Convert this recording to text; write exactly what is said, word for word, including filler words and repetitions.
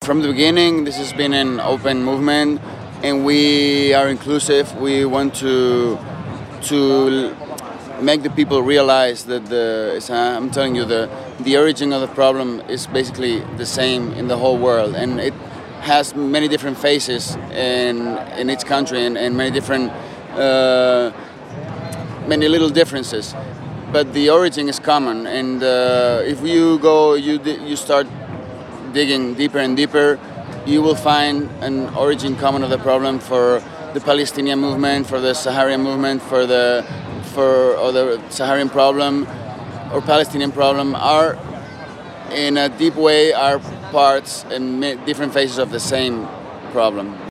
from the beginning, this has been an open movement, and we are inclusive. We want to to make the people realize that the I'm telling you the the origin of the problem is basically the same in the whole world, and it has many different faces in in each country, and, and many different uh, many little differences. But the origin is common, and uh, if you go, you you start digging deeper and deeper, you will find an origin common of the problem for the Palestinian movement, for the Saharian movement, for the for or the Saharian problem or Palestinian problem are in a deep way are parts and different phases of the same problem.